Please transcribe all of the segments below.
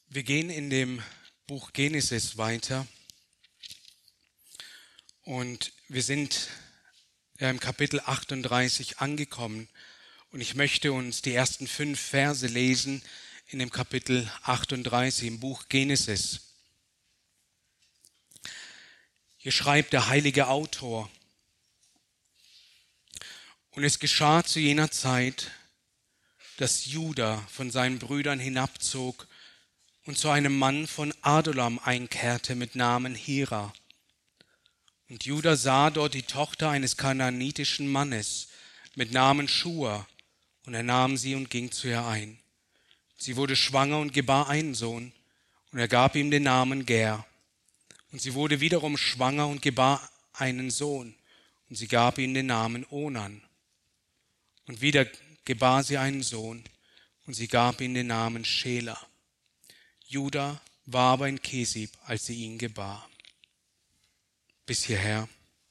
Wir gehen in dem Buch Genesis weiter und wir sind im Kapitel 38 angekommen und ich möchte uns die ersten 5 Verse lesen in dem Kapitel 38 im Buch Genesis. Hier schreibt der heilige Autor: Und es geschah zu jener Zeit, dass Juda von seinen Brüdern hinabzog und zu einem Mann von Adulam einkehrte mit Namen Hira. Und Juda sah dort die Tochter eines kanaanitischen Mannes mit Namen Schua, und er nahm sie und ging zu ihr ein. Sie wurde schwanger und gebar einen Sohn, und er gab ihm den Namen Ger. Und sie wurde wiederum schwanger und gebar einen Sohn, und sie gab ihm den Namen Onan. Und wieder gebar sie einen Sohn, und sie gab ihm den Namen Schela. Juda war aber in Kesib, als sie ihn gebar. Bis hierher.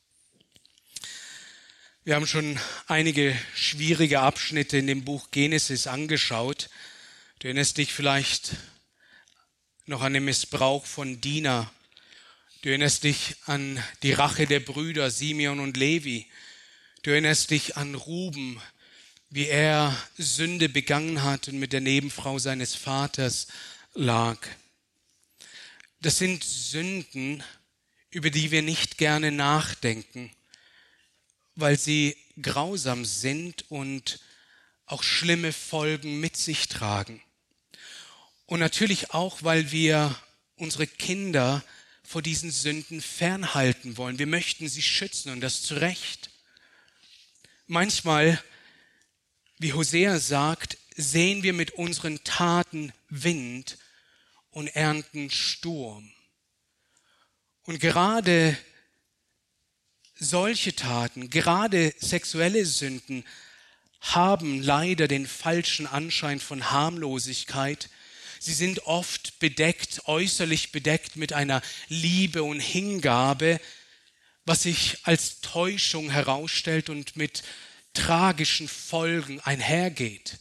Wir haben schon einige schwierige Abschnitte in dem Buch Genesis angeschaut. Du erinnerst dich vielleicht noch an den Missbrauch von Dina. Du erinnerst dich an die Rache der Brüder Simeon und Levi. Du erinnerst dich an Ruben, wie er Sünde begangen hat und mit der Nebenfrau seines Vaters lag. Das sind Sünden, über die wir nicht gerne nachdenken, weil sie grausam sind und auch schlimme Folgen mit sich tragen. Und natürlich auch, weil wir unsere Kinder vor diesen Sünden fernhalten wollen. Wir möchten sie schützen und das zu Recht. Manchmal, wie Hosea sagt, sehen wir mit unseren Taten Wind und ernten Sturm. Und gerade solche Taten, gerade sexuelle Sünden, haben leider den falschen Anschein von Harmlosigkeit. Sie sind oft bedeckt, äußerlich bedeckt mit einer Liebe und Hingabe, was sich als Täuschung herausstellt und mit tragischen Folgen einhergeht.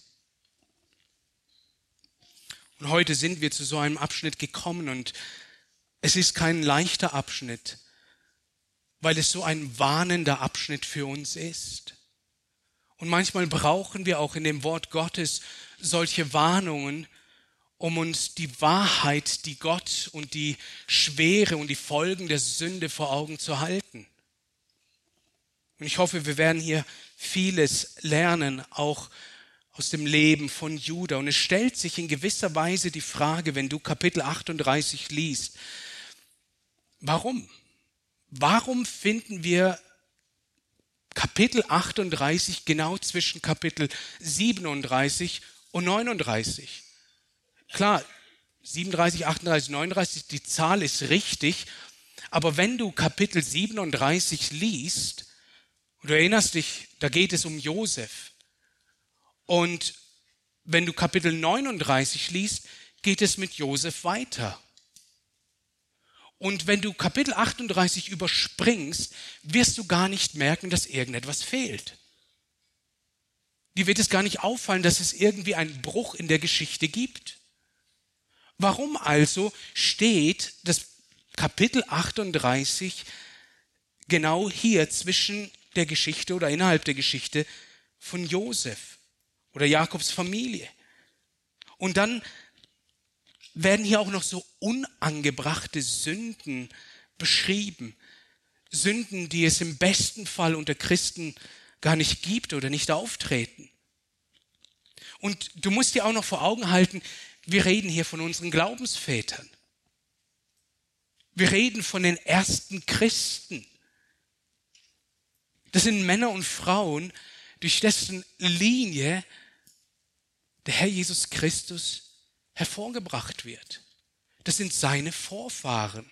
Und heute sind wir zu so einem Abschnitt gekommen und es ist kein leichter Abschnitt, weil es so ein warnender Abschnitt für uns ist. Und manchmal brauchen wir auch in dem Wort Gottes solche Warnungen, um uns die Wahrheit, die Gott und die Schwere und die Folgen der Sünde vor Augen zu halten. Und ich hoffe, wir werden hier vieles lernen, auch aus dem Leben von Juda. Und es stellt sich in gewisser Weise die Frage, wenn du Kapitel 38 liest, warum? Warum finden wir Kapitel 38 genau zwischen Kapitel 37 und 39? Klar, 37, 38, 39, die Zahl ist richtig, aber wenn du Kapitel 37 liest, und du erinnerst dich, da geht es um Josef. Und wenn du Kapitel 39 liest, geht es mit Josef weiter. Und wenn du Kapitel 38 überspringst, wirst du gar nicht merken, dass irgendetwas fehlt. Dir wird es gar nicht auffallen, dass es irgendwie einen Bruch in der Geschichte gibt. Warum also steht das Kapitel 38 genau hier zwischen der Geschichte oder innerhalb der Geschichte von Josef oder Jakobs Familie? Und dann werden hier auch noch so unangebrachte Sünden beschrieben. Sünden, die es im besten Fall unter Christen gar nicht gibt oder nicht auftreten. Und du musst dir auch noch vor Augen halten, wir reden hier von unseren Glaubensvätern. Wir reden von den ersten Christen. Das sind Männer und Frauen, durch dessen Linie der Herr Jesus Christus hervorgebracht wird. Das sind seine Vorfahren.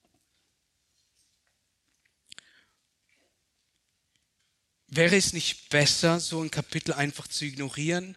Wäre es nicht besser, so ein Kapitel einfach zu ignorieren,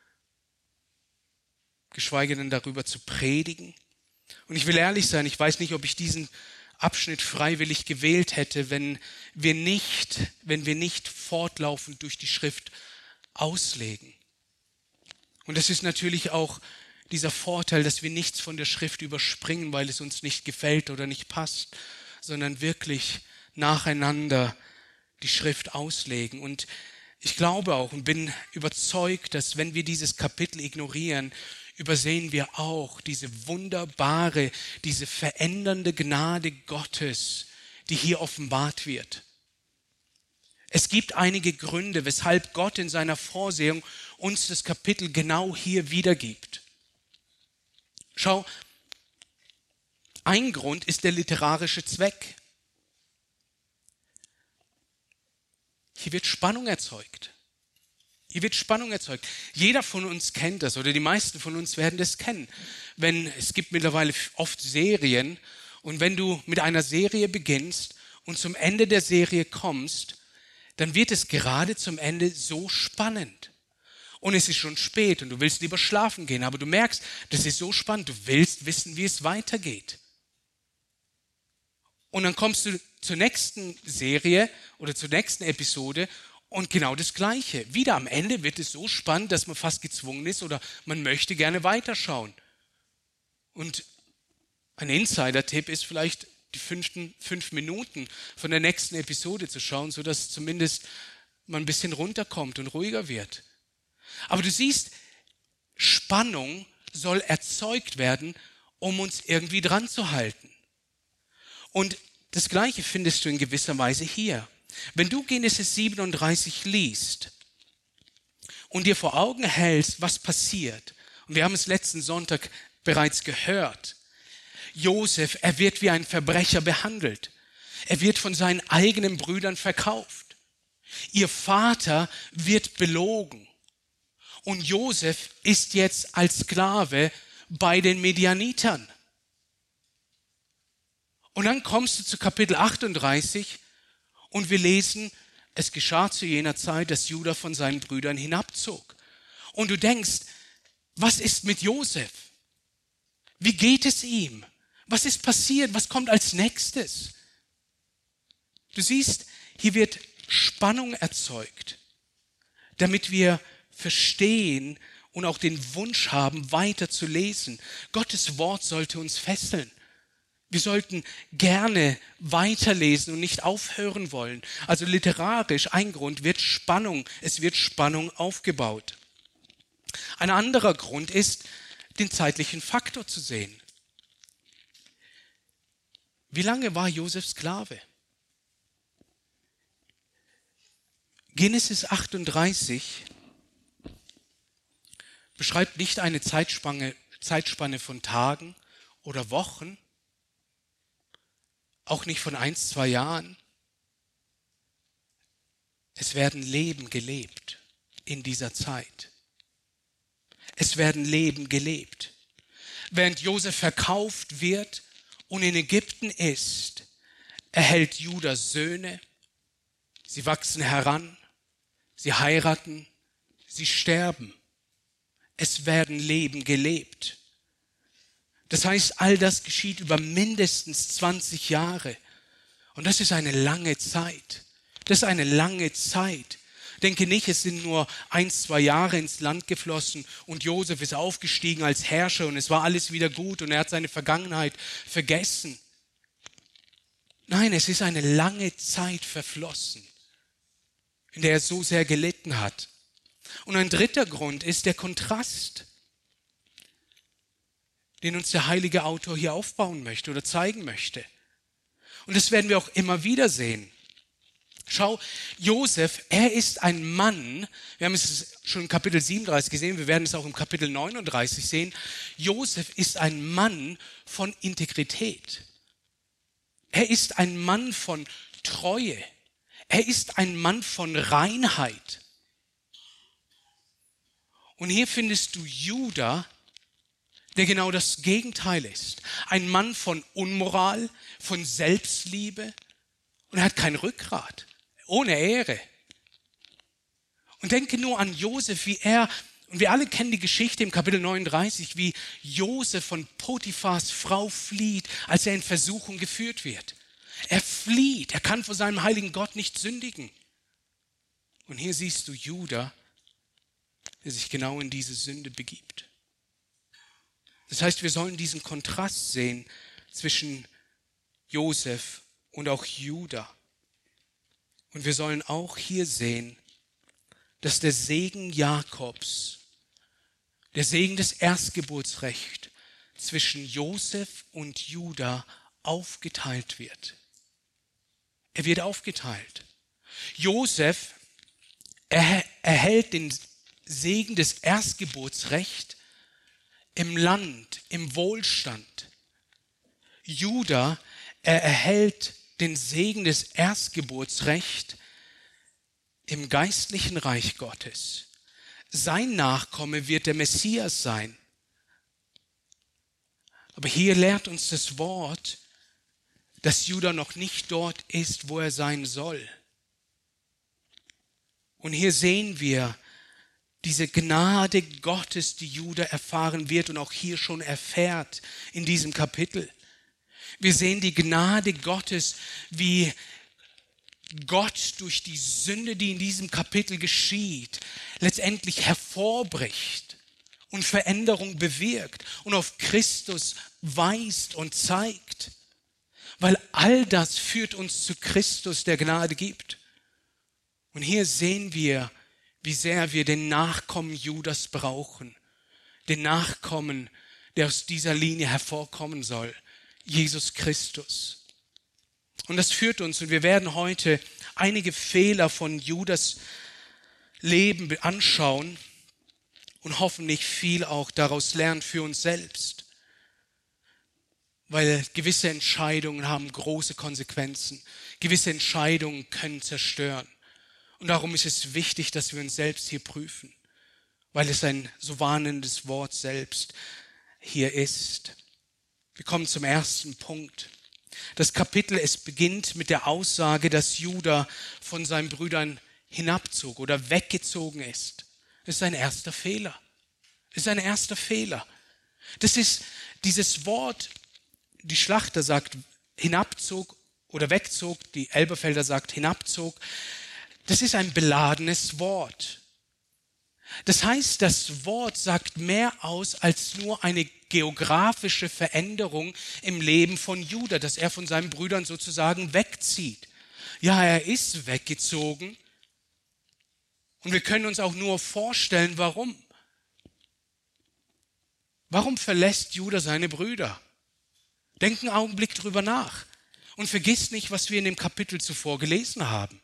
geschweige denn darüber zu predigen? Und ich will ehrlich sein, ich weiß nicht, ob ich diesen Abschnitt freiwillig gewählt hätte, wenn wir nicht fortlaufend durch die Schrift auslegen. Und das ist natürlich auch dieser Vorteil, dass wir nichts von der Schrift überspringen, weil es uns nicht gefällt oder nicht passt, sondern wirklich nacheinander die Schrift auslegen. Und ich glaube auch und bin überzeugt, dass wenn wir dieses Kapitel ignorieren, übersehen wir auch diese wunderbare, diese verändernde Gnade Gottes, die hier offenbart wird. Es gibt einige Gründe, weshalb Gott in seiner Vorsehung uns das Kapitel genau hier wiedergibt. Schau, ein Grund ist der literarische Zweck. Hier wird Spannung erzeugt. Hier wird Spannung erzeugt. Jeder von uns kennt das oder die meisten von uns werden das kennen. Es gibt mittlerweile oft Serien und wenn du mit einer Serie beginnst und zum Ende der Serie kommst, dann wird es gerade zum Ende so spannend. Und es ist schon spät und du willst lieber schlafen gehen, aber du merkst, das ist so spannend, du willst wissen, wie es weitergeht. Und dann kommst du zur nächsten Serie oder zur nächsten Episode und genau das Gleiche. Wieder am Ende wird es so spannend, dass man fast gezwungen ist oder man möchte gerne weiterschauen. Und ein Insider-Tipp ist vielleicht, die 5 Minuten von der nächsten Episode zu schauen, sodass zumindest man ein bisschen runterkommt und ruhiger wird. Aber du siehst, Spannung soll erzeugt werden, um uns irgendwie dran zu halten. Und das Gleiche findest du in gewisser Weise hier. Wenn du Genesis 37 liest und dir vor Augen hältst, was passiert, und wir haben es letzten Sonntag bereits gehört, Josef, er wird wie ein Verbrecher behandelt. Er wird von seinen eigenen Brüdern verkauft. Ihr Vater wird belogen. Und Josef ist jetzt als Sklave bei den Midianitern. Und dann kommst du zu Kapitel 38 und wir lesen, es geschah zu jener Zeit, dass Juda von seinen Brüdern hinabzog. Und du denkst, was ist mit Josef? Wie geht es ihm? Was ist passiert? Was kommt als nächstes? Du siehst, hier wird Spannung erzeugt, damit wir verstehen und auch den Wunsch haben, weiter zu lesen. Gottes Wort sollte uns fesseln. Wir sollten gerne weiterlesen und nicht aufhören wollen. Also literarisch, ein Grund wird Spannung. Es wird Spannung aufgebaut. Ein anderer Grund ist, den zeitlichen Faktor zu sehen. Wie lange war Josef Sklave? Genesis 38 beschreibt nicht eine Zeitspanne von Tagen oder Wochen, auch nicht von 1, 2 Jahren. Es werden Leben gelebt in dieser Zeit. Es werden Leben gelebt. Während Josef verkauft wird und in Ägypten ist, erhält Juda Söhne. Sie wachsen heran, sie heiraten, sie sterben. Es werden Leben gelebt. Das heißt, all das geschieht über mindestens 20 Jahre. Und das ist eine lange Zeit. Das ist eine lange Zeit. Denke nicht, es sind nur 1, 2 Jahre ins Land geflossen und Josef ist aufgestiegen als Herrscher und es war alles wieder gut und er hat seine Vergangenheit vergessen. Nein, es ist eine lange Zeit verflossen, in der er so sehr gelitten hat. Und ein dritter Grund ist der Kontrast, den uns der heilige Autor hier aufbauen möchte oder zeigen möchte. Und das werden wir auch immer wieder sehen. Schau, Josef, er ist ein Mann, wir haben es schon in Kapitel 37 gesehen, wir werden es auch im Kapitel 39 sehen. Josef ist ein Mann von Integrität. Er ist ein Mann von Treue. Er ist ein Mann von Reinheit. Und hier findest du Juda, der genau das Gegenteil ist. Ein Mann von Unmoral, von Selbstliebe und er hat kein Rückgrat, ohne Ehre. Und denke nur an Josef, und wir alle kennen die Geschichte im Kapitel 39, wie Josef von Potiphars Frau flieht, als er in Versuchung geführt wird. Er flieht, er kann vor seinem heiligen Gott nicht sündigen. Und hier siehst du Juda, der sich genau in diese Sünde begibt. Das heißt, wir sollen diesen Kontrast sehen zwischen Josef und auch Juda. Und wir sollen auch hier sehen, dass der Segen Jakobs, der Segen des Erstgeburtsrechts zwischen Josef und Juda aufgeteilt wird. Er wird aufgeteilt. Josef erhält den Segen des Erstgeburtsrechts im Land, im Wohlstand. Juda erhält den Segen des Erstgeburtsrechts im geistlichen Reich Gottes. Sein Nachkomme wird der Messias sein. Aber hier lehrt uns das Wort, dass Juda noch nicht dort ist, wo er sein soll. Und hier sehen wir diese Gnade Gottes, die Juda erfahren wird und auch hier schon erfährt in diesem Kapitel. Wir sehen die Gnade Gottes, wie Gott durch die Sünde, die in diesem Kapitel geschieht, letztendlich hervorbricht und Veränderung bewirkt und auf Christus weist und zeigt. Weil all das führt uns zu Christus, der Gnade gibt. Und hier sehen wir, wie sehr wir den Nachkommen Judas brauchen. Den Nachkommen, der aus dieser Linie hervorkommen soll. Jesus Christus. Und das führt uns, und wir werden heute einige Fehler von Judas Leben anschauen und hoffentlich viel auch daraus lernen für uns selbst. Weil gewisse Entscheidungen haben große Konsequenzen. Gewisse Entscheidungen können zerstören. Und darum ist es wichtig, dass wir uns selbst hier prüfen, weil es ein so warnendes Wort selbst hier ist. Wir kommen zum ersten Punkt. Das Kapitel, es beginnt mit der Aussage, dass Juda von seinen Brüdern hinabzog oder weggezogen ist. Das ist ein erster Fehler. Das ist ein erster Fehler. Das ist dieses Wort, die Schlachter sagt hinabzog oder wegzog, die Elberfelder sagt hinabzog. Das ist ein beladenes Wort. Das heißt, das Wort sagt mehr aus als nur eine geografische Veränderung im Leben von Juda, dass er von seinen Brüdern sozusagen wegzieht. Ja, er ist weggezogen und wir können uns auch nur vorstellen, warum. Warum verlässt Juda seine Brüder? Denk einen Augenblick drüber nach und vergiss nicht, was wir in dem Kapitel zuvor gelesen haben.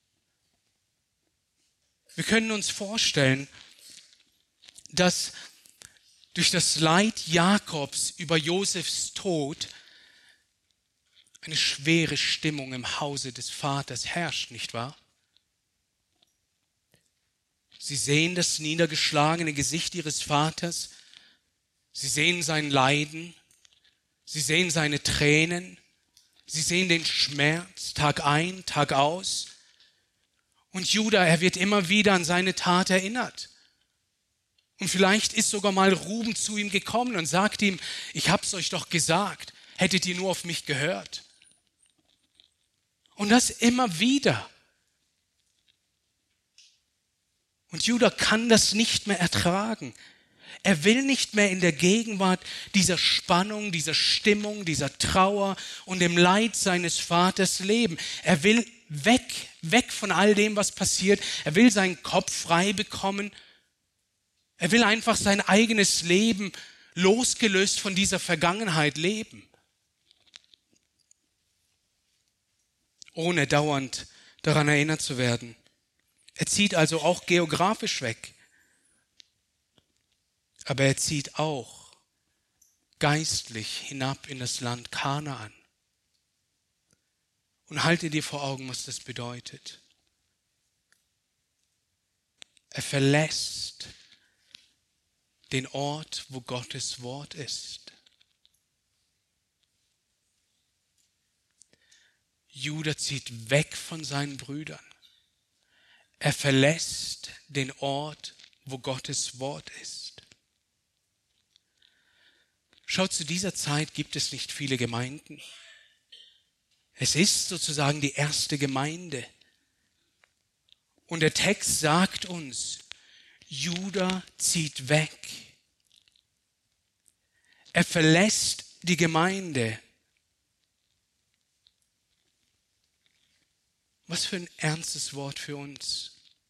Wir können uns vorstellen, dass durch das Leid Jakobs über Josefs Tod eine schwere Stimmung im Hause des Vaters herrscht, nicht wahr? Sie sehen das niedergeschlagene Gesicht ihres Vaters, sie sehen sein Leiden, sie sehen seine Tränen, sie sehen den Schmerz Tag ein, Tag aus. Und Juda, er wird immer wieder an seine Tat erinnert. Und vielleicht ist sogar mal Ruben zu ihm gekommen und sagt ihm, ich hab's euch doch gesagt, hättet ihr nur auf mich gehört. Und das immer wieder. Und Juda kann das nicht mehr ertragen. Er will nicht mehr in der Gegenwart dieser Spannung, dieser Stimmung, dieser Trauer und dem Leid seines Vaters leben. Er will weg von all dem, was passiert. Er will seinen Kopf frei bekommen. Er will einfach sein eigenes Leben losgelöst von dieser Vergangenheit leben. Ohne dauernd daran erinnert zu werden. Er zieht also auch geografisch weg. Aber er zieht auch geistlich hinab in das Land Kanaan. Und halte dir vor Augen, was das bedeutet. Er verlässt den Ort, wo Gottes Wort ist. Juda zieht weg von seinen Brüdern. Er verlässt den Ort, wo Gottes Wort ist. Schau, zu dieser Zeit gibt es nicht viele Gemeinden. Es ist sozusagen die erste Gemeinde. Und der Text sagt uns, Juda zieht weg. Er verlässt die Gemeinde. Was für ein ernstes Wort für uns.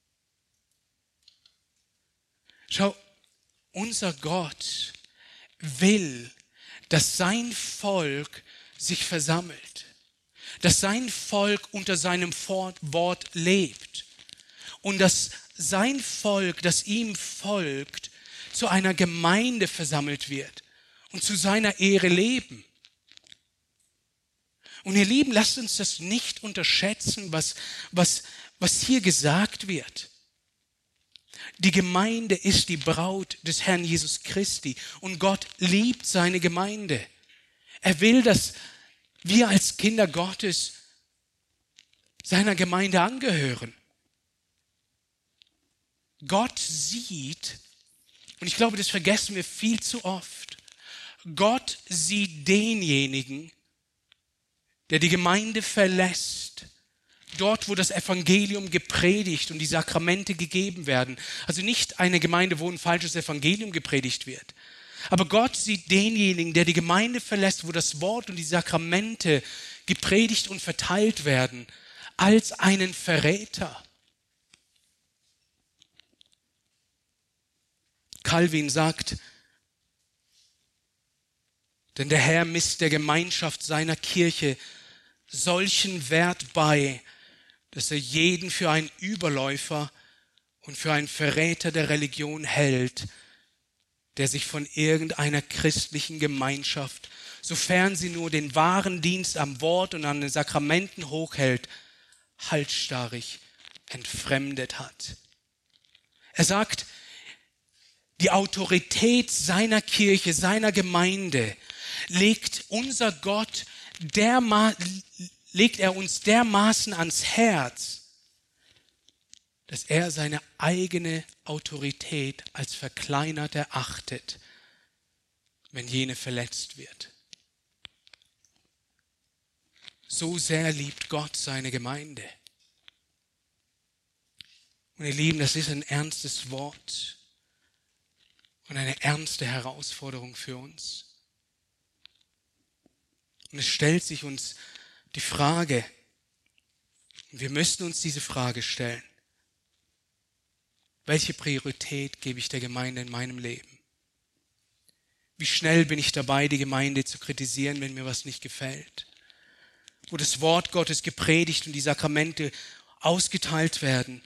Schau, unser Gott will, dass sein Volk sich versammelt, dass sein Volk unter seinem Wort lebt und dass sein Volk, das ihm folgt, zu einer Gemeinde versammelt wird und zu seiner Ehre leben. Und ihr Lieben, lasst uns das nicht unterschätzen, was hier gesagt wird. Die Gemeinde ist die Braut des Herrn Jesus Christi und Gott liebt seine Gemeinde. Er will, dass wir als Kinder Gottes seiner Gemeinde angehören. Gott sieht, und ich glaube, das vergessen wir viel zu oft, Gott sieht denjenigen, der die Gemeinde verlässt, dort, wo das Evangelium gepredigt und die Sakramente gegeben werden. Also nicht eine Gemeinde, wo ein falsches Evangelium gepredigt wird. Aber Gott sieht denjenigen, der die Gemeinde verlässt, wo das Wort und die Sakramente gepredigt und verteilt werden, als einen Verräter. Calvin sagt, denn der Herr misst der Gemeinschaft seiner Kirche solchen Wert bei, dass er jeden für einen Überläufer und für einen Verräter der Religion hält, der sich von irgendeiner christlichen Gemeinschaft, sofern sie nur den wahren Dienst am Wort und an den Sakramenten hochhält, halsstarrig entfremdet hat. Er sagt, die Autorität seiner Kirche, seiner Gemeinde legt unser Gott legt er uns dermaßen ans Herz, dass er seine eigene Autorität als verkleinert erachtet, wenn jene verletzt wird. So sehr liebt Gott seine Gemeinde. Und ihr Lieben, das ist ein ernstes Wort und eine ernste Herausforderung für uns. Und es stellt sich uns die Frage, und wir müssen uns diese Frage stellen, welche Priorität gebe ich der Gemeinde in meinem Leben? Wie schnell bin ich dabei, die Gemeinde zu kritisieren, wenn mir was nicht gefällt? Wo das Wort Gottes gepredigt und die Sakramente ausgeteilt werden,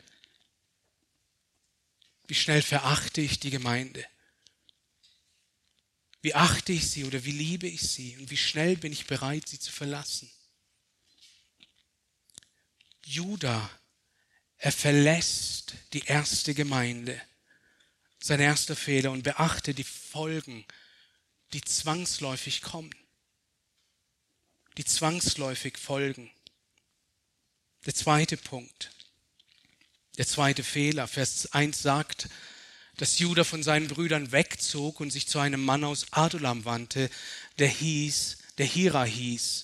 wie schnell verachte ich die Gemeinde? Wie achte ich sie oder wie liebe ich sie? Und wie schnell bin ich bereit, sie zu verlassen? Juda, er verlässt die erste Gemeinde, sein erster Fehler, und beachte die Folgen, die zwangsläufig kommen, die zwangsläufig folgen. Der zweite Punkt, der zweite Fehler, Vers 1 sagt, dass Juda von seinen Brüdern wegzog und sich zu einem Mann aus Adulam wandte, der Hira hieß.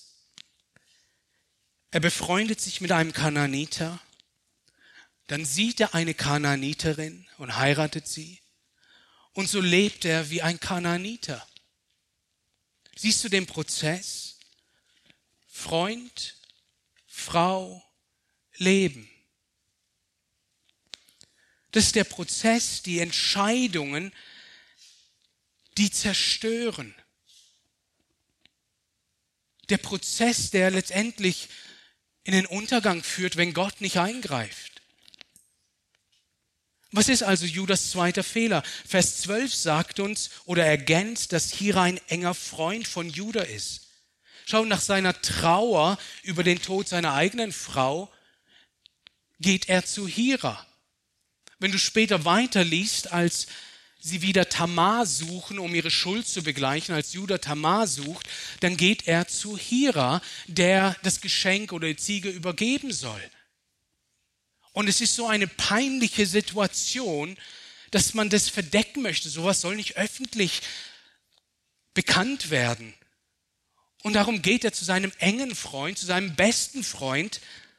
Er befreundet sich mit einem Kanaaniter, dann sieht er eine Kanaaniterin und heiratet sie, und so lebt er wie ein Kanaaniter. Siehst du den Prozess? Freund, Frau, Leben. Das ist der Prozess, die Entscheidungen, die zerstören. Der Prozess, der letztendlich in den Untergang führt, wenn Gott nicht eingreift. Was ist also Judas zweiter Fehler? Vers 12 sagt uns oder ergänzt, dass Hira ein enger Freund von Juda ist. Schau, nach seiner Trauer über den Tod seiner eigenen Frau geht er zu Hira. Wenn du später weiterliest, als sie wieder Tamar suchen, um ihre Schuld zu begleichen, als Juda Tamar sucht, dann geht er zu Hira, der das Geschenk oder die Ziege übergeben soll. Und es ist so eine peinliche Situation, dass man das verdecken möchte. Sowas soll nicht öffentlich bekannt werden. Und darum geht er zu seinem engen Freund, zu seinem besten Freund,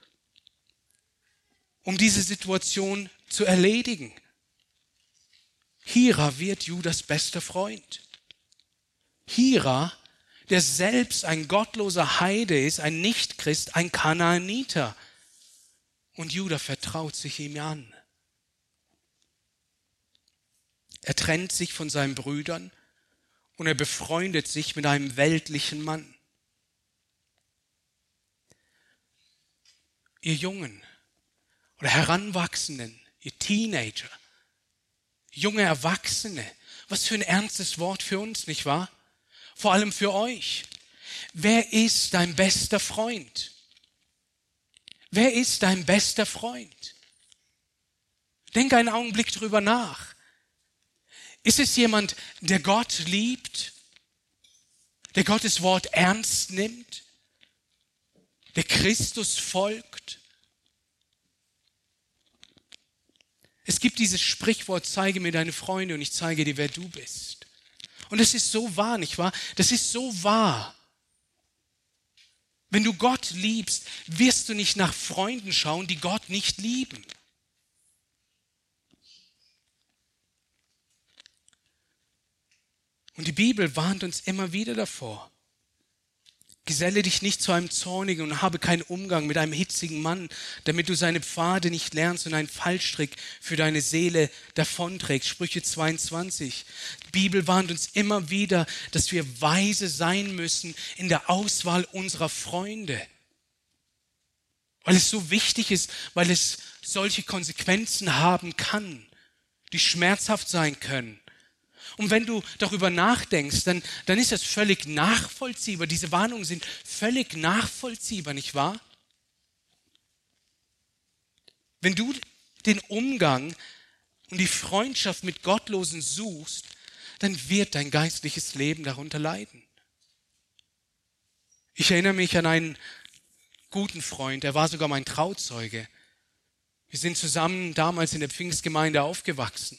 um diese Situation zu erledigen. Hira wird Judas bester Freund. Hira, der selbst ein gottloser Heide ist, ein Nichtchrist, ein Kanaaniter. Und Juda vertraut sich ihm an. Er trennt sich von seinen Brüdern und er befreundet sich mit einem weltlichen Mann. Ihr Jungen oder Heranwachsenden, ihr Teenager, junge Erwachsene, was für ein ernstes Wort für uns, nicht wahr? Vor allem für euch. Wer ist dein bester Freund? Wer ist dein bester Freund? Denk einen Augenblick drüber nach. Ist es jemand, der Gott liebt, der Gottes Wort ernst nimmt, der Christus folgt? Es gibt dieses Sprichwort, zeige mir deine Freunde und ich zeige dir, wer du bist. Und das ist so wahr, nicht wahr? Das ist so wahr. Wenn du Gott liebst, wirst du nicht nach Freunden schauen, die Gott nicht lieben. Und die Bibel warnt uns immer wieder davor. Geselle dich nicht zu einem Zornigen und habe keinen Umgang mit einem hitzigen Mann, damit du seine Pfade nicht lernst und einen Fallstrick für deine Seele davonträgst. Sprüche 22. Die Bibel warnt uns immer wieder, dass wir weise sein müssen in der Auswahl unserer Freunde. Weil es so wichtig ist, weil es solche Konsequenzen haben kann, die schmerzhaft sein können. Und wenn du darüber nachdenkst, dann ist das völlig nachvollziehbar. Diese Warnungen sind völlig nachvollziehbar, nicht wahr? Wenn du den Umgang und die Freundschaft mit Gottlosen suchst, dann wird dein geistliches Leben darunter leiden. Ich erinnere mich an einen guten Freund, er war sogar mein Trauzeuge. Wir sind zusammen damals in der Pfingstgemeinde aufgewachsen.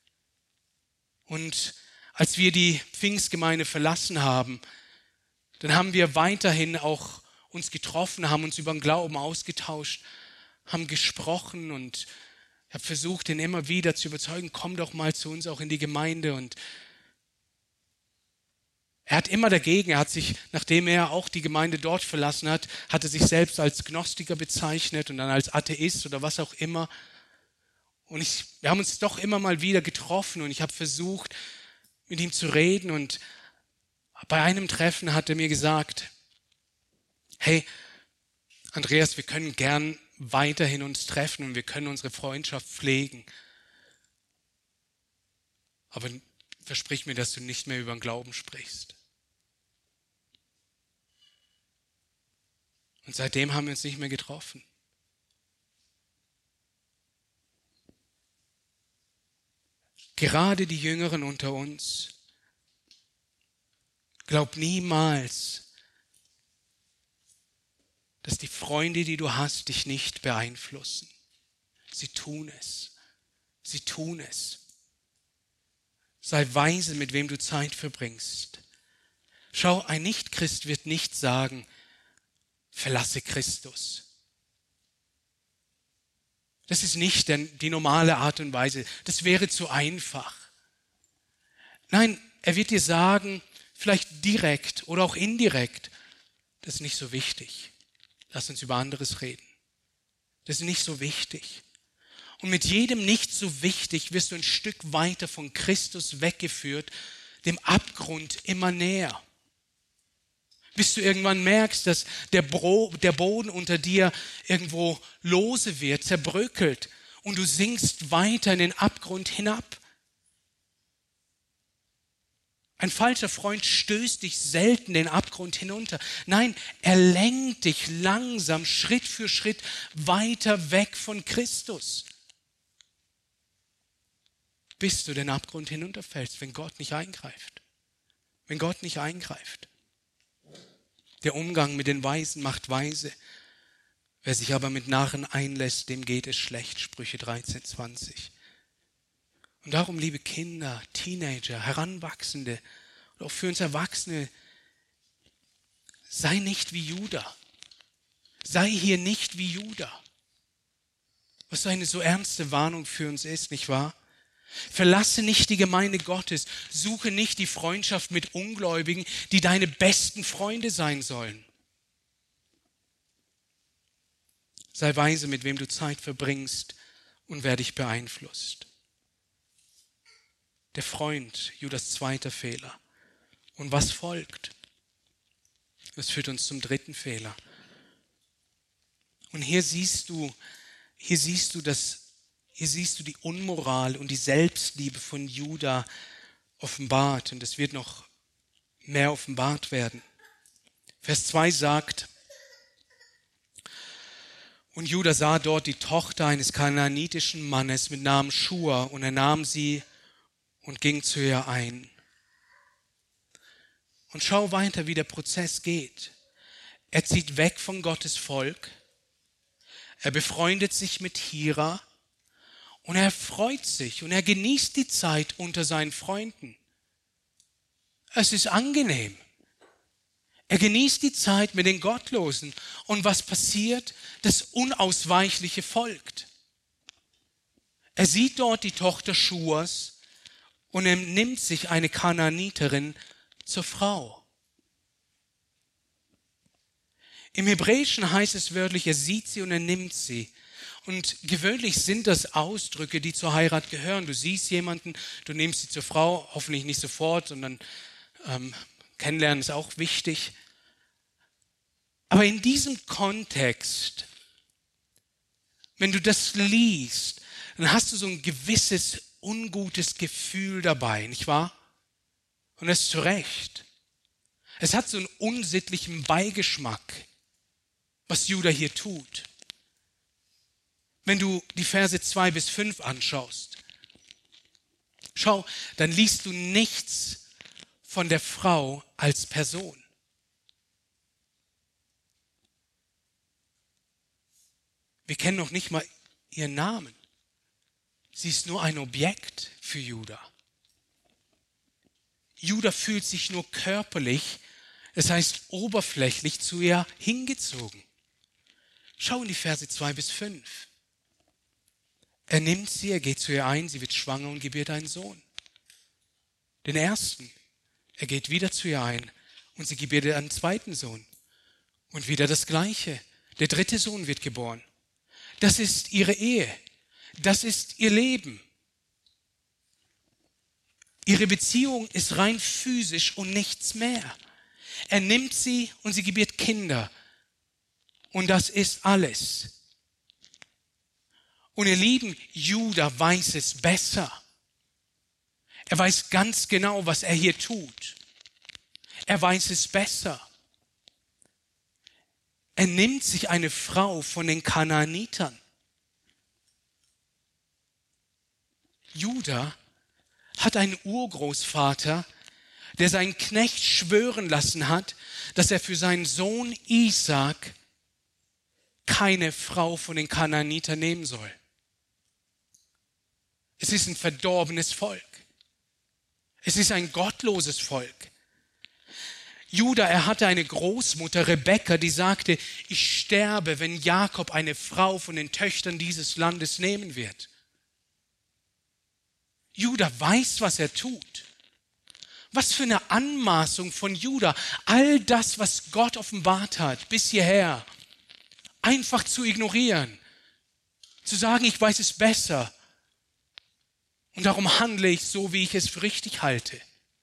Und als wir die Pfingstgemeinde verlassen haben, dann haben wir weiterhin auch uns getroffen, haben uns über den Glauben ausgetauscht, haben gesprochen und ich habe versucht, ihn immer wieder zu überzeugen, komm doch mal zu uns auch in die Gemeinde. Und er hat immer dagegen, er hat sich, nachdem er auch die Gemeinde dort verlassen hat, hat er sich selbst als Gnostiker bezeichnet und dann als Atheist oder was auch immer. Und wir haben uns doch immer mal wieder getroffen und ich habe versucht, mit ihm zu reden. Und bei einem Treffen hat er mir gesagt, hey, Andreas, wir können gern weiterhin uns treffen und wir können unsere Freundschaft pflegen. Aber versprich mir, dass du nicht mehr über den Glauben sprichst. Und seitdem haben wir uns nicht mehr getroffen. Gerade die Jüngeren unter uns, glaub niemals, dass die Freunde, die du hast, dich nicht beeinflussen. Sie tun es. Sie tun es. Sei weise, mit wem du Zeit verbringst. Schau, ein Nichtchrist wird nicht sagen, verlasse Christus. Das ist nicht die normale Art und Weise. Das wäre zu einfach. Nein, er wird dir sagen, vielleicht direkt oder auch indirekt, das ist nicht so wichtig. Lass uns über anderes reden. Das ist nicht so wichtig. Und mit jedem nicht so wichtig wirst du ein Stück weiter von Christus weggeführt, dem Abgrund immer näher. Bis du irgendwann merkst, dass der Boden unter dir irgendwo lose wird, zerbröckelt und du sinkst weiter in den Abgrund hinab. Ein falscher Freund stößt dich selten den Abgrund hinunter. Nein, er lenkt dich langsam, Schritt für Schritt weiter weg von Christus. Bis du den Abgrund hinunterfällst, wenn Gott nicht eingreift. Wenn Gott nicht eingreift. Der Umgang mit den Weisen macht weise. Wer sich aber mit Narren einlässt, dem geht es schlecht. Sprüche 13,20. Und darum, liebe Kinder, Teenager, Heranwachsende und auch für uns Erwachsene, sei nicht wie Juda. Sei hier nicht wie Juda. Was so eine so ernste Warnung für uns ist, nicht wahr? Verlasse nicht die Gemeinde Gottes. Suche nicht die Freundschaft mit Ungläubigen, die deine besten Freunde sein sollen. Sei weise, mit wem du Zeit verbringst und wer dich beeinflusst. Der Freund, Judas zweiter Fehler. Und was folgt? Das führt uns zum dritten Fehler. Und hier siehst du die Unmoral und die Selbstliebe von Juda offenbart. Und es wird noch mehr offenbart werden. Vers 2 sagt: Und Juda sah dort die Tochter eines kanaanitischen Mannes mit Namen Schua, und er nahm sie und ging zu ihr ein. Und schau weiter, wie der Prozess geht. Er zieht weg von Gottes Volk, er befreundet sich mit Hira und er freut sich und er genießt die Zeit unter seinen Freunden. Es ist angenehm. Er genießt die Zeit mit den Gottlosen. Und was passiert? Das Unausweichliche folgt. Er sieht dort die Tochter Schuas und er nimmt sich eine Kanaaniterin zur Frau. Im Hebräischen heißt es wörtlich, er sieht sie und er nimmt sie. Und gewöhnlich sind das Ausdrücke, die zur Heirat gehören. Du siehst jemanden, du nimmst sie zur Frau, hoffentlich nicht sofort, sondern kennenlernen ist auch wichtig. Aber in diesem Kontext, wenn du das liest, dann hast du so ein gewisses ungutes Gefühl dabei, nicht wahr? Und das zu Recht. Es hat so einen unsittlichen Beigeschmack, was Juda hier tut. Wenn du die Verse 2 bis 5 anschaust, schau, dann liest du nichts von der Frau als Person. Wir kennen noch nicht mal ihren Namen. Sie ist nur ein Objekt für Juda. Juda fühlt sich nur körperlich, das heißt oberflächlich, zu ihr hingezogen. Schau in die Verse 2 bis 5. Er nimmt sie, er geht zu ihr ein, sie wird schwanger und gebiert einen Sohn. Den ersten. Er geht wieder zu ihr ein und sie gebiert einen zweiten Sohn. Und wieder das Gleiche. Der dritte Sohn wird geboren. Das ist ihre Ehe. Das ist ihr Leben. Ihre Beziehung ist rein physisch und nichts mehr. Er nimmt sie und sie gebiert Kinder. Und das ist alles. Und ihr Lieben, Juda weiß es besser. Er weiß ganz genau, was er hier tut. Er weiß es besser. Er nimmt sich eine Frau von den Kanaanitern. Juda hat einen Urgroßvater, der seinen Knecht schwören lassen hat, dass er für seinen Sohn Isaak keine Frau von den Kanaanitern nehmen soll. Es ist ein verdorbenes Volk. Es ist ein gottloses Volk. Juda, er hatte eine Großmutter, Rebekka, die sagte, ich sterbe, wenn Jakob eine Frau von den Töchtern dieses Landes nehmen wird. Juda weiß, was er tut. Was für eine Anmaßung von Juda, all das, was Gott offenbart hat, bis hierher, einfach zu ignorieren. Zu sagen, ich weiß es besser. Und darum handle ich so, wie ich es für richtig halte.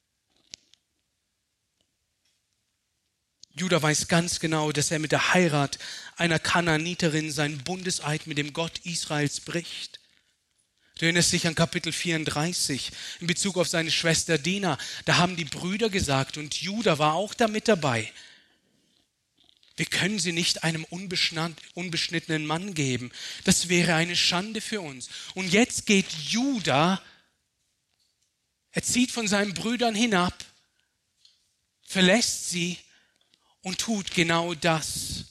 Juda weiß ganz genau, dass er mit der Heirat einer Kanaaniterin seinen Bundeseid mit dem Gott Israels bricht. Du erinnerst dich an Kapitel 34 in Bezug auf seine Schwester Dina. Da haben die Brüder gesagt und Juda war auch da mit dabei. Wir können sie nicht einem unbeschnittenen Mann geben. Das wäre eine Schande für uns. Und jetzt geht Juda, er zieht von seinen Brüdern hinab, verlässt sie und tut genau das.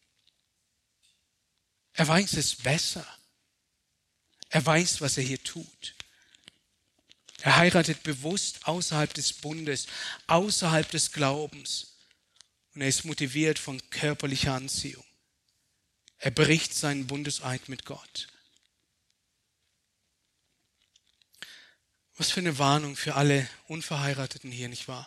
Er weiß es besser. Er weiß, was er hier tut. Er heiratet bewusst außerhalb des Bundes, außerhalb des Glaubens. Und er ist motiviert von körperlicher Anziehung. Er bricht seinen Bundeseid mit Gott. Was für eine Warnung für alle Unverheirateten hier, nicht wahr?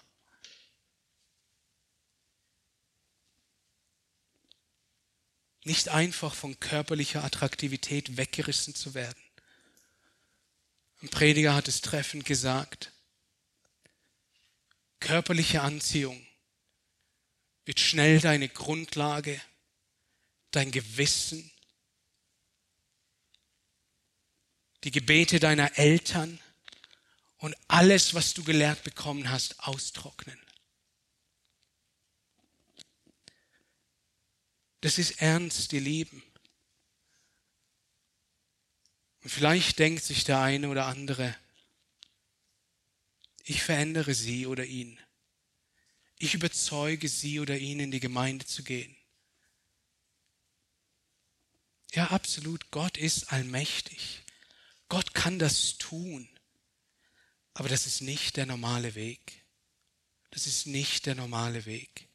Nicht einfach von körperlicher Attraktivität weggerissen zu werden. Ein Prediger hat es treffend gesagt. Körperliche Anziehung wird schnell deine Grundlage, dein Gewissen, die Gebete deiner Eltern und alles, was du gelehrt bekommen hast, austrocknen. Das ist ernst, ihr Lieben. Und vielleicht denkt sich der eine oder andere, ich verändere sie oder ihn. Ich überzeuge sie oder ihn, in die Gemeinde zu gehen. Ja, absolut, Gott ist allmächtig. Gott kann das tun. Aber das ist nicht der normale Weg. Das ist nicht der normale Weg.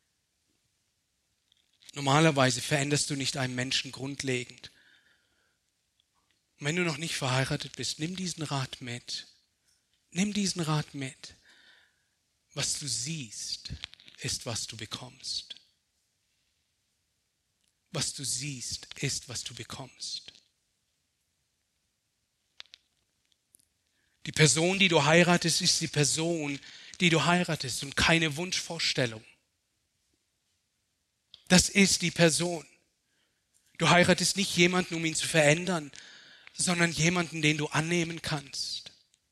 Normalerweise veränderst du nicht einen Menschen grundlegend. Und wenn du noch nicht verheiratet bist, nimm diesen Rat mit. Nimm diesen Rat mit. Was du siehst, ist, was du bekommst. Was du siehst, ist, was du bekommst. Die Person, die du heiratest, ist die Person, die du heiratest und keine Wunschvorstellung. Das ist die Person. Du heiratest nicht jemanden, um ihn zu verändern, sondern jemanden, den du annehmen kannst.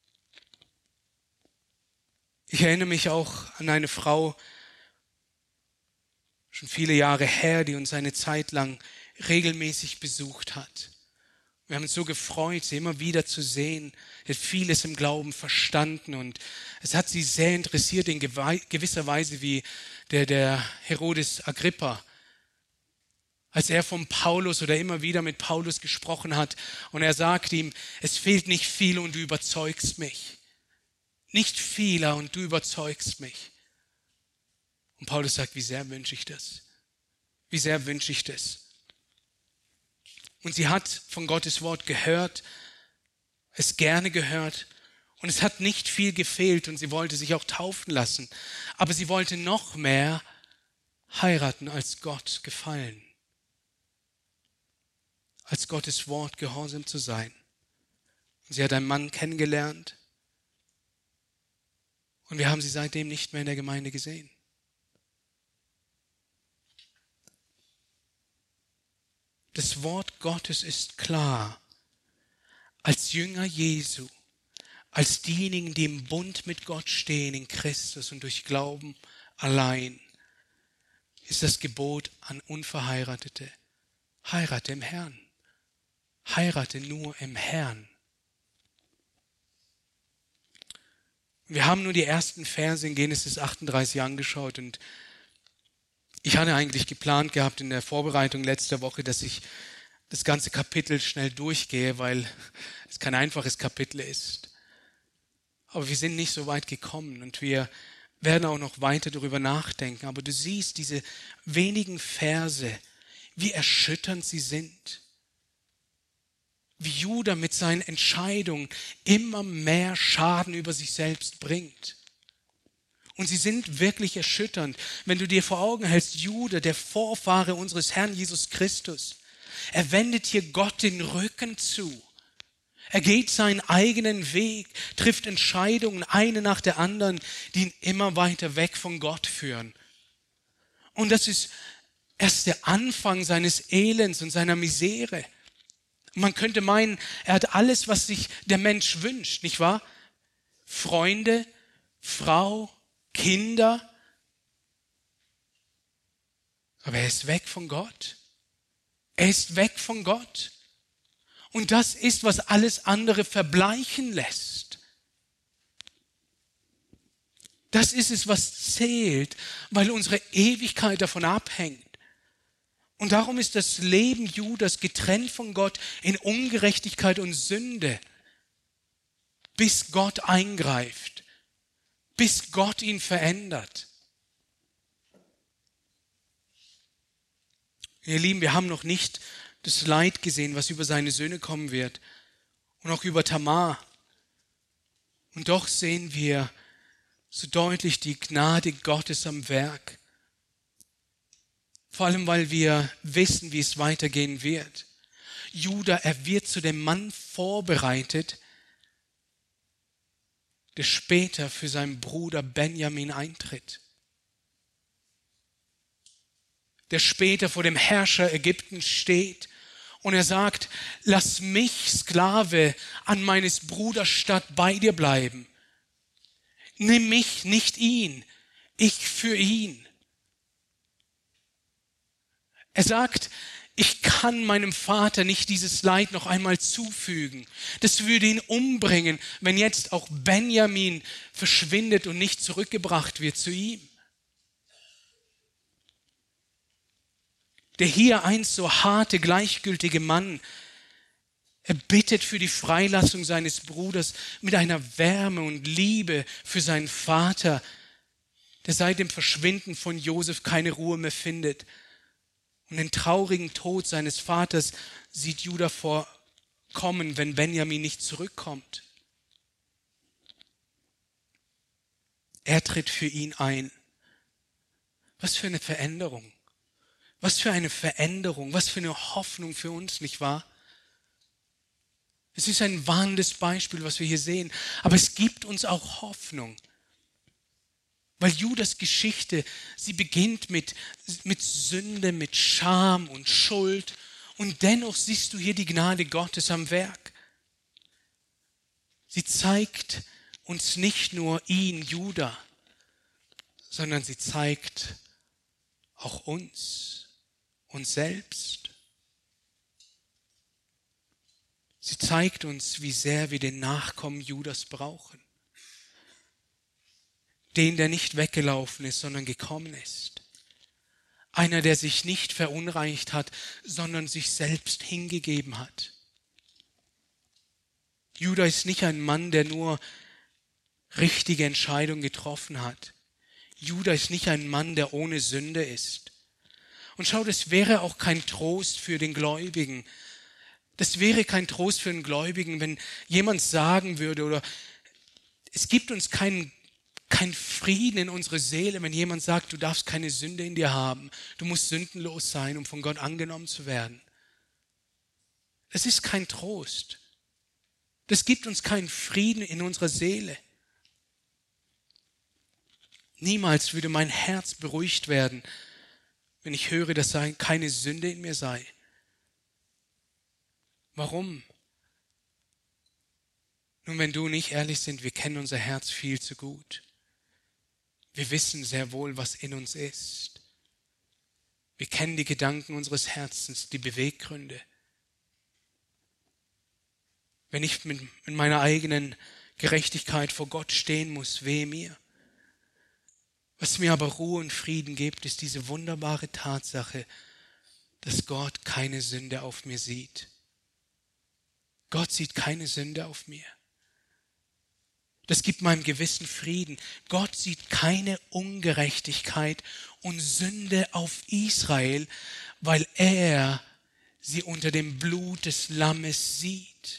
Ich erinnere mich auch an eine Frau, schon viele Jahre her, die uns eine Zeit lang regelmäßig besucht hat. Wir haben uns so gefreut, sie immer wieder zu sehen. Sie hat vieles im Glauben verstanden und es hat sie sehr interessiert in gewisser Weise wie der Herodes Agrippa. Als er von Paulus oder immer wieder mit Paulus gesprochen hat und er sagt ihm, es fehlt nicht viel und du überzeugst mich. Nicht vieler und du überzeugst mich. Und Paulus sagt, wie sehr wünsche ich das? Wie sehr wünsche ich das? Und sie hat von Gottes Wort gehört, es gerne gehört und es hat nicht viel gefehlt und sie wollte sich auch taufen lassen. Aber sie wollte noch mehr heiraten, als Gott gefallen. Als Gottes Wort gehorsam zu sein. Und sie hat einen Mann kennengelernt und wir haben sie seitdem nicht mehr in der Gemeinde gesehen. Das Wort Gottes ist klar. Als Jünger Jesu, als diejenigen, die im Bund mit Gott stehen in Christus und durch Glauben allein, ist das Gebot an Unverheiratete: Heirate im Herrn. Heirate nur im Herrn. Wir haben nur die ersten Verse in Genesis 38 angeschaut und ich hatte eigentlich geplant gehabt in der Vorbereitung letzter Woche, dass ich das ganze Kapitel schnell durchgehe, weil es kein einfaches Kapitel ist. Aber wir sind nicht so weit gekommen und wir werden auch noch weiter darüber nachdenken. Aber du siehst diese wenigen Verse, wie erschütternd sie sind. Wie Judah mit seinen Entscheidungen immer mehr Schaden über sich selbst bringt. Und sie sind wirklich erschütternd, wenn du dir vor Augen hältst, Judah, der Vorfahre unseres Herrn Jesus Christus, er wendet hier Gott den Rücken zu. Er geht seinen eigenen Weg, trifft Entscheidungen, eine nach der anderen, die ihn immer weiter weg von Gott führen. Und das ist erst der Anfang seines Elends und seiner Misere. Man könnte meinen, er hat alles, was sich der Mensch wünscht, nicht wahr? Freunde, Frau, Kinder. Aber er ist weg von Gott. Er ist weg von Gott. Und das ist, was alles andere verbleichen lässt. Das ist es, was zählt, weil unsere Ewigkeit davon abhängt. Und darum ist das Leben Judas getrennt von Gott in Ungerechtigkeit und Sünde, bis Gott eingreift, bis Gott ihn verändert. Ihr Lieben, wir haben noch nicht das Leid gesehen, was über seine Söhne kommen wird und auch über Tamar. Und doch sehen wir so deutlich die Gnade Gottes am Werk. Vor allem, weil wir wissen, wie es weitergehen wird. Juda, er wird zu dem Mann vorbereitet, der später für seinen Bruder Benjamin eintritt. Der später vor dem Herrscher Ägyptens steht und er sagt, lass mich, Sklave, an meines Bruders Statt bei dir bleiben. Nimm mich, nicht ihn, ich für ihn. Er sagt, ich kann meinem Vater nicht dieses Leid noch einmal zufügen. Das würde ihn umbringen, wenn jetzt auch Benjamin verschwindet und nicht zurückgebracht wird zu ihm. Der hier einst so harte, gleichgültige Mann, er bittet für die Freilassung seines Bruders mit einer Wärme und Liebe für seinen Vater, der seit dem Verschwinden von Josef keine Ruhe mehr findet. Und den traurigen Tod seines Vaters sieht Juda vorkommen, wenn Benjamin nicht zurückkommt. Er tritt für ihn ein. Was für eine Veränderung. Was für eine Veränderung, was für eine Hoffnung für uns, nicht wahr? Es ist ein warnendes Beispiel, was wir hier sehen, aber es gibt uns auch Hoffnung. Weil Judas Geschichte, sie beginnt mit Sünde, mit Scham und Schuld und dennoch siehst du hier die Gnade Gottes am Werk. Sie zeigt uns nicht nur ihn, Juda, sondern sie zeigt auch uns selbst. Sie zeigt uns, wie sehr wir den Nachkommen Judas brauchen. Den, der nicht weggelaufen ist, sondern gekommen ist. Einer, der sich nicht verunreinigt hat, sondern sich selbst hingegeben hat. Juda ist nicht ein Mann, der nur richtige Entscheidungen getroffen hat. Juda ist nicht ein Mann, der ohne Sünde ist. Und schau, das wäre auch kein Trost für den Gläubigen. Das wäre kein Trost für den Gläubigen, wenn jemand sagen würde, oder es gibt uns kein Frieden in unsere Seele, wenn jemand sagt, du darfst keine Sünde in dir haben. Du musst sündenlos sein, um von Gott angenommen zu werden. Das ist kein Trost. Das gibt uns keinen Frieden in unserer Seele. Niemals würde mein Herz beruhigt werden, wenn ich höre, dass keine Sünde in mir sei. Warum? Nun, wenn du und ich ehrlich sind, wir kennen unser Herz viel zu gut. Wir wissen sehr wohl, was in uns ist. Wir kennen die Gedanken unseres Herzens, die Beweggründe. Wenn ich mit meiner eigenen Gerechtigkeit vor Gott stehen muss, wehe mir. Was mir aber Ruhe und Frieden gibt, ist diese wunderbare Tatsache, dass Gott keine Sünde auf mir sieht. Gott sieht keine Sünde auf mir. Das gibt meinem Gewissen Frieden. Gott sieht keine Ungerechtigkeit und Sünde auf Israel, weil er sie unter dem Blut des Lammes sieht.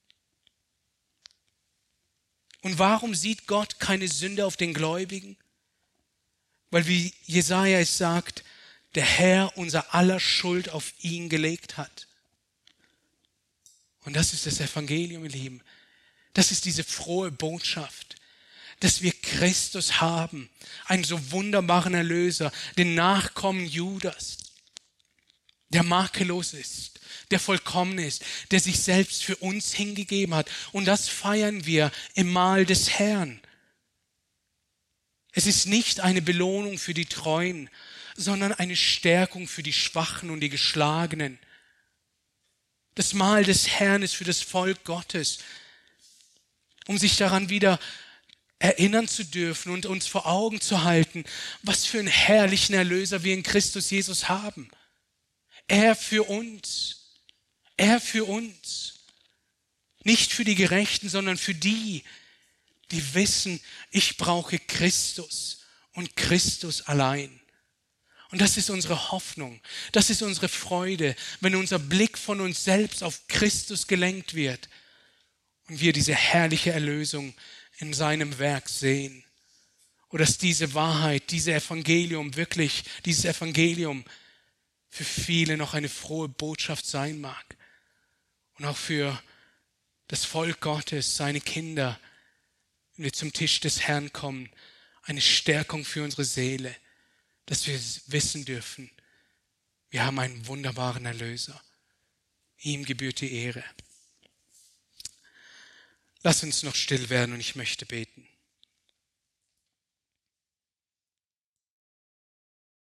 Und warum sieht Gott keine Sünde auf den Gläubigen? Weil wie Jesaja es sagt, der Herr unser aller Schuld auf ihn gelegt hat. Und das ist das Evangelium, ihr Lieben. Das ist diese frohe Botschaft, dass wir Christus haben, einen so wunderbaren Erlöser, den Nachkommen Judas, der makellos ist, der vollkommen ist, der sich selbst für uns hingegeben hat. Und das feiern wir im Mahl des Herrn. Es ist nicht eine Belohnung für die Treuen, sondern eine Stärkung für die Schwachen und die Geschlagenen. Das Mahl des Herrn ist für das Volk Gottes, um sich daran wieder erinnern zu dürfen und uns vor Augen zu halten, was für einen herrlichen Erlöser wir in Christus Jesus haben. Er für uns. Er für uns. Nicht für die Gerechten, sondern für die, die wissen, ich brauche Christus und Christus allein. Und das ist unsere Hoffnung, das ist unsere Freude, wenn unser Blick von uns selbst auf Christus gelenkt wird und wir diese herrliche Erlösung in seinem Werk sehen. Und dass diese Wahrheit, dieses Evangelium für viele noch eine frohe Botschaft sein mag. Und auch für das Volk Gottes, seine Kinder, wenn wir zum Tisch des Herrn kommen, eine Stärkung für unsere Seele, dass wir wissen dürfen, wir haben einen wunderbaren Erlöser. Ihm gebührt die Ehre. Lass uns noch still werden und ich möchte beten.